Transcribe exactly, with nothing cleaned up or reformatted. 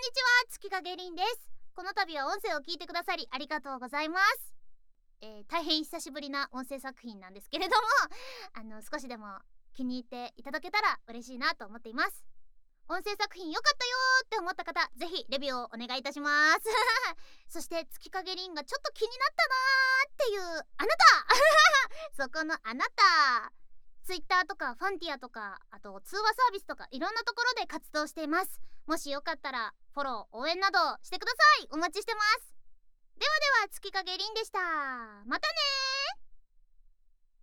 にちは、月影凛です。この度は音声を聞いてくださりありがとうございます。えー、大変久しぶりな音声作品なんですけれどもあの少しでも気に入っていただけたら嬉しいなと思っています。音声作品良かったよーって思った方、ぜひレビューをお願いいたしますそして月影凛がちょっと気になったなーっていうあなたそこのあなた、ツイッターとかファンティアとか、あと通話サービスとかいろんなところで活動しています。もしよかったらフォロー応援などしてください。お待ちしてます。ではでは、月影凛でした。またねー。